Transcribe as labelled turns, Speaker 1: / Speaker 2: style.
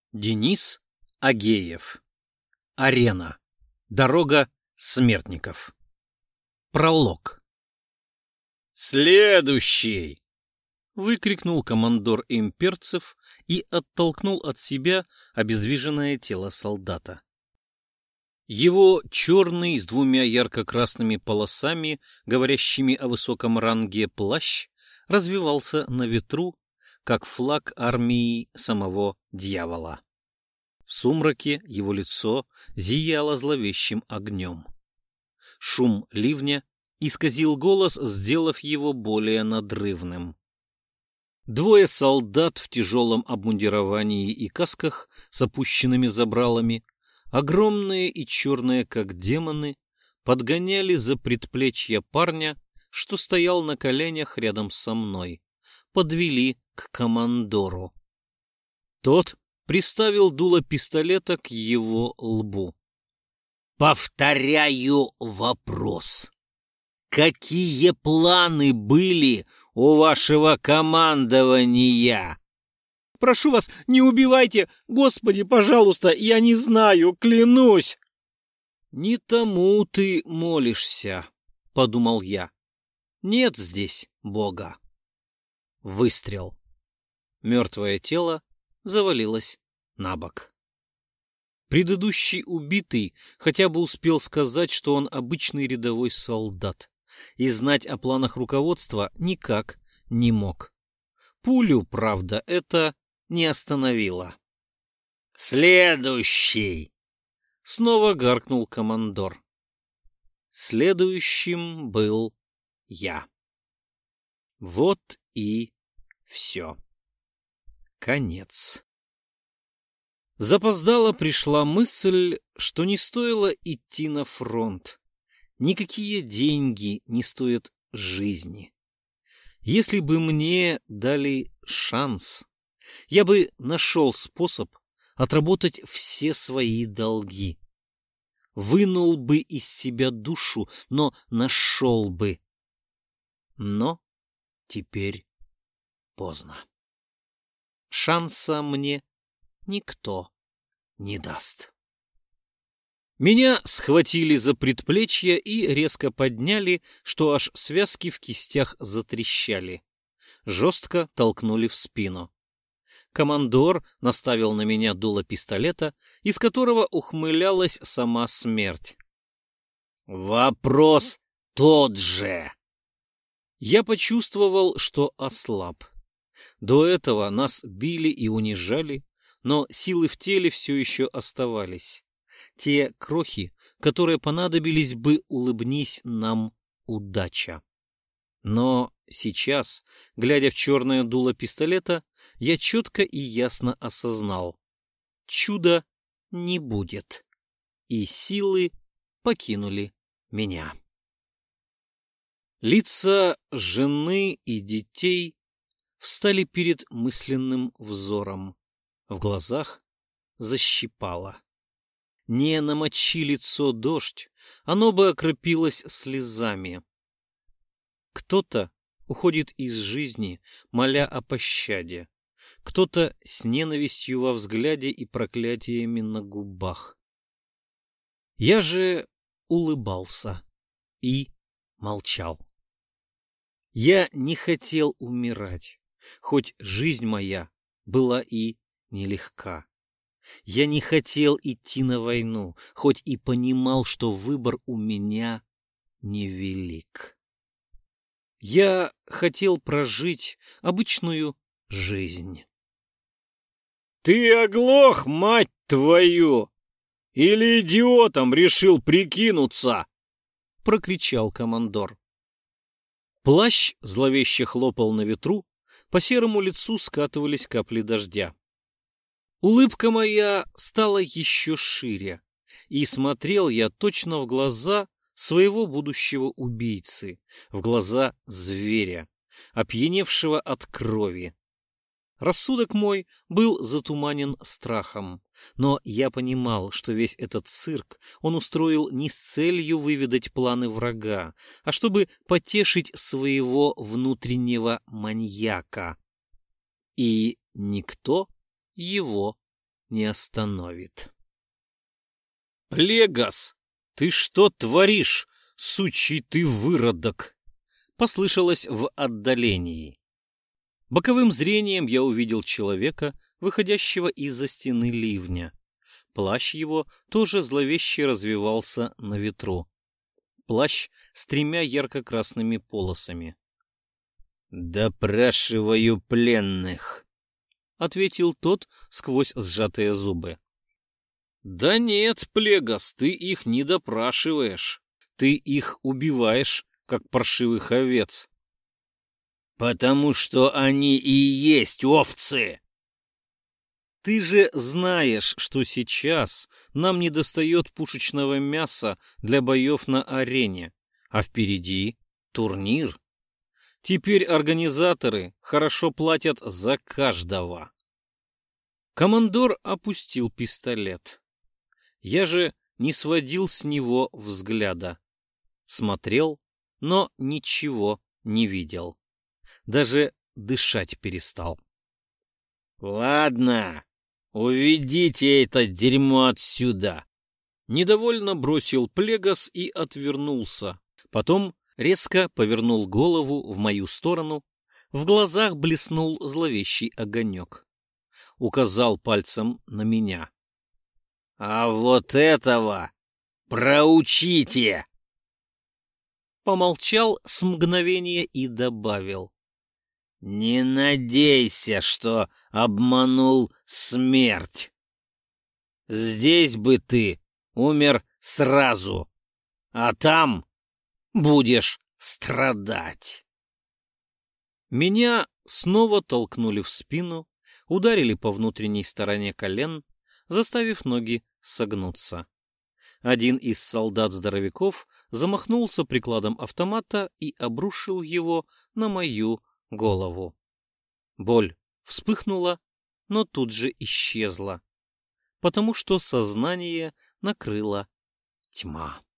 Speaker 1: Денис Агеев. Арена. Дорога смертников. Пролог. «Следующий!» — выкрикнул командор имперцев и оттолкнул от себя обездвиженное тело солдата. Его черный с двумя ярко-красными полосами, говорящими о высоком ранге, плащ развивался на ветру, как флаг армии самого дьявола. В сумраке его лицо зияло зловещим огнем. Шум ливня исказил голос, сделав его более надрывным. Двое солдат в тяжелом обмундировании и касках с опущенными забралами, огромные и черные, как демоны, подгоняли за предплечья парня, что стоял на коленях рядом со мной, подвели к командору. Тот приставил дуло пистолета к его лбу. «Повторяю вопрос. Какие планы были у вашего командования?»
Speaker 2: «Прошу вас, не убивайте! Господи, пожалуйста, я не знаю, клянусь!»
Speaker 1: «Не тому ты молишься», — подумал я. «Нет здесь Бога». Выстрел. Мертвое тело завалилось на бок. Предыдущий убитый хотя бы успел сказать, что он обычный рядовой солдат, и знать о планах руководства никак не мог. Пулю, правда, это не остановило. «Следующий!» — снова гаркнул командор. Следующим был я. Вот и все. Конец. Запоздало пришла мысль, что не стоило идти на фронт. Никакие деньги не стоят жизни. Если бы мне дали шанс, я бы нашел способ отработать все свои долги. Вынул бы из себя душу, но нашел бы. Но теперь поздно. Шанса мне никто не даст. Меня схватили за предплечья и резко подняли, что аж связки в кистях затрещали. Жестко толкнули в спину. Командор наставил на меня дуло пистолета, из которого ухмылялась сама смерть. «Вопрос тот же!» Я почувствовал, что ослаб. До этого нас били и унижали, но силы в теле все еще оставались. Те крохи, которые понадобились бы, улыбнись нам удача. Но сейчас, глядя в черное дуло пистолета, я четко и ясно осознал: чуда не будет, и силы покинули меня. Лица жены и детей встали перед мысленным взором. В глазах защипало. Не намочи лицо дождь, оно бы окропилось слезами. Кто-то уходит из жизни, моля о пощаде. Кто-то с ненавистью во взгляде и проклятиями на губах. Я же улыбался и молчал. Я не хотел умирать, хоть жизнь моя была и нелегка. Я не хотел идти на войну, хоть и понимал, что выбор у меня невелик. Я хотел прожить обычную жизнь.
Speaker 2: «Ты оглох, мать твою! Или идиотом решил прикинуться?»
Speaker 1: — прокричал командор. Плащ зловеще хлопал на ветру, по серому лицу скатывались капли дождя. Улыбка моя стала еще шире, и смотрел я точно в глаза своего будущего убийцы, в глаза зверя, опьяневшего от крови. Рассудок мой был затуманен страхом, но я понимал, что весь этот цирк он устроил не с целью выведать планы врага, а чтобы потешить своего внутреннего маньяка. И никто его не остановит. «Плегас, ты что творишь, сучий ты выродок?» Послышалось в отдалении. Боковым зрением я увидел человека, выходящего из-за стены ливня. Плащ его тоже зловеще развивался на ветру. Плащ с 3 ярко-красными полосами. «Допрашиваю пленных», — ответил тот сквозь сжатые зубы. «Да нет, Плегас, ты их не допрашиваешь. Ты их убиваешь, как паршивых овец». «Потому что они и есть овцы!» «Ты же знаешь, что сейчас нам недостает пушечного мяса для боев на арене, а впереди турнир. Теперь организаторы хорошо платят за каждого». Командор опустил пистолет. Я же не сводил с него взгляда. Смотрел, но ничего не видел. Даже дышать перестал. «Ладно, уведите это дерьмо отсюда!» Недовольно бросил Плегас и отвернулся. Потом резко повернул голову в мою сторону. В глазах блеснул зловещий огонек. Указал пальцем на меня. «А вот этого проучите!» Помолчал с мгновения и добавил. «Не надейся, что обманул смерть. Здесь бы ты умер сразу, а там будешь страдать». Меня снова толкнули в спину, ударили по внутренней стороне колен, заставив ноги согнуться. Один из солдат-здоровяков замахнулся прикладом автомата и обрушил его на мою голову. Боль вспыхнула, но тут же исчезла, потому что сознание накрыла тьма.